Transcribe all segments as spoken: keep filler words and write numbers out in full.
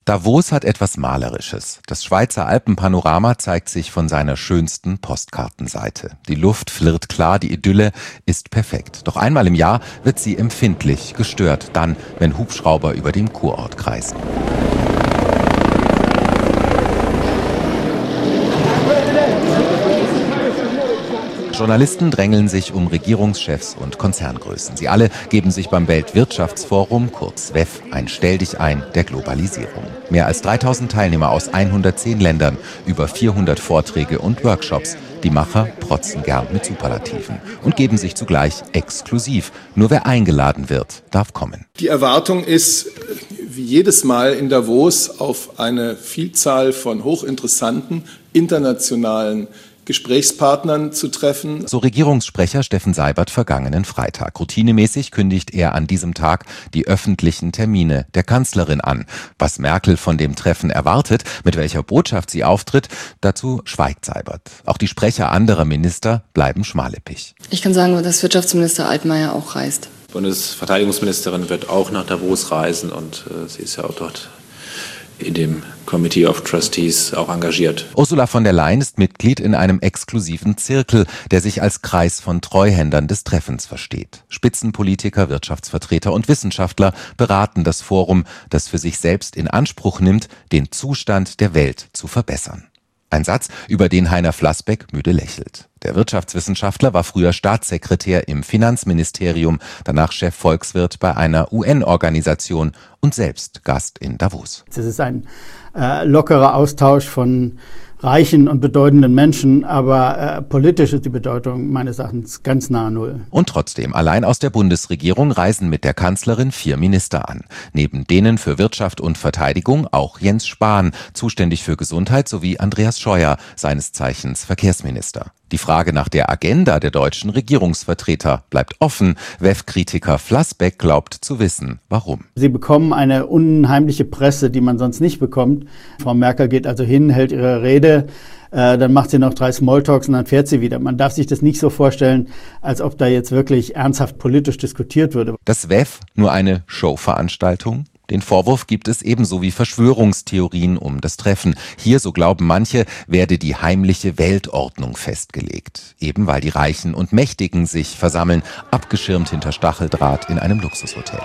Davos hat etwas Malerisches. Das Schweizer Alpenpanorama zeigt sich von seiner schönsten Postkartenseite. Die Luft flirrt klar, die Idylle ist perfekt. Doch einmal im Jahr wird sie empfindlich gestört, dann, wenn Hubschrauber über dem Kurort kreisen. Journalisten drängeln sich um Regierungschefs und Konzerngrößen. Sie alle geben sich beim Weltwirtschaftsforum, kurz W E F, ein Stelldichein der Globalisierung. Mehr als dreitausend Teilnehmer aus hundertzehn Ländern, über vierhundert Vorträge und Workshops. Die Macher protzen gern mit Superlativen und geben sich zugleich exklusiv. Nur wer eingeladen wird, darf kommen. Die Erwartung ist, wie jedes Mal in Davos, auf eine Vielzahl von hochinteressanten internationalen Gesprächspartnern zu treffen. So Regierungssprecher Steffen Seibert vergangenen Freitag. Routinemäßig kündigt er an diesem Tag die öffentlichen Termine der Kanzlerin an. Was Merkel von dem Treffen erwartet, mit welcher Botschaft sie auftritt, dazu schweigt Seibert. Auch die Sprecher anderer Minister bleiben schmallippig. Ich kann sagen, dass Wirtschaftsminister Altmaier auch reist. Die Bundesverteidigungsministerin wird auch nach Davos reisen und äh, sie ist ja auch dort in dem Committee of Trustees auch engagiert. Ursula von der Leyen ist Mitglied in einem exklusiven Zirkel, der sich als Kreis von Treuhändern des Treffens versteht. Spitzenpolitiker, Wirtschaftsvertreter und Wissenschaftler beraten das Forum, das für sich selbst in Anspruch nimmt, den Zustand der Welt zu verbessern. Ein Satz, über den Heiner Flassbeck müde lächelt. Der Wirtschaftswissenschaftler war früher Staatssekretär im Finanzministerium, danach Chef Volkswirt bei einer U N-Organisation und selbst Gast in Davos. Es ist ein äh, lockerer Austausch von reichen und bedeutenden Menschen, aber äh, politisch ist die Bedeutung meines Erachtens ganz nahe Null. Und trotzdem, allein aus der Bundesregierung reisen mit der Kanzlerin vier Minister an. Neben denen für Wirtschaft und Verteidigung auch Jens Spahn, zuständig für Gesundheit, sowie Andreas Scheuer, seines Zeichens Verkehrsminister. Die Frage nach der Agenda der deutschen Regierungsvertreter bleibt offen. W E F-Kritiker Flassbeck glaubt zu wissen, warum. Sie bekommen eine unheimliche Presse, die man sonst nicht bekommt. Frau Merkel geht also hin, hält ihre Rede, äh, dann macht sie noch drei Smalltalks und dann fährt sie wieder. Man darf sich das nicht so vorstellen, als ob da jetzt wirklich ernsthaft politisch diskutiert würde. Das W E F nur eine Showveranstaltung? Den Vorwurf gibt es ebenso wie Verschwörungstheorien um das Treffen. Hier, so glauben manche, werde die heimliche Weltordnung festgelegt. Eben weil die Reichen und Mächtigen sich versammeln, abgeschirmt hinter Stacheldraht in einem Luxushotel.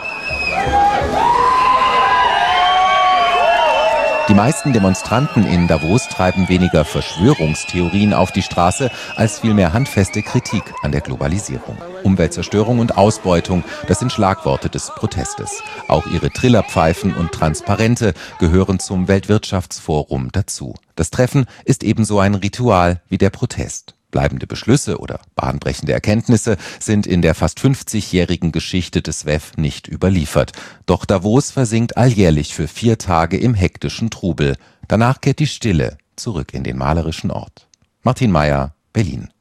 Die meisten Demonstranten in Davos treiben weniger Verschwörungstheorien auf die Straße, als vielmehr handfeste Kritik an der Globalisierung. Umweltzerstörung und Ausbeutung, das sind Schlagworte des Protestes. Auch ihre Trillerpfeifen und Transparente gehören zum Weltwirtschaftsforum dazu. Das Treffen ist ebenso ein Ritual wie der Protest. Bleibende Beschlüsse oder bahnbrechende Erkenntnisse sind in der fast fünfzigjährigen Geschichte des W E F nicht überliefert. Doch Davos versinkt alljährlich für vier Tage im hektischen Trubel. Danach kehrt die Stille zurück in den malerischen Ort. Martin Mayer, Berlin.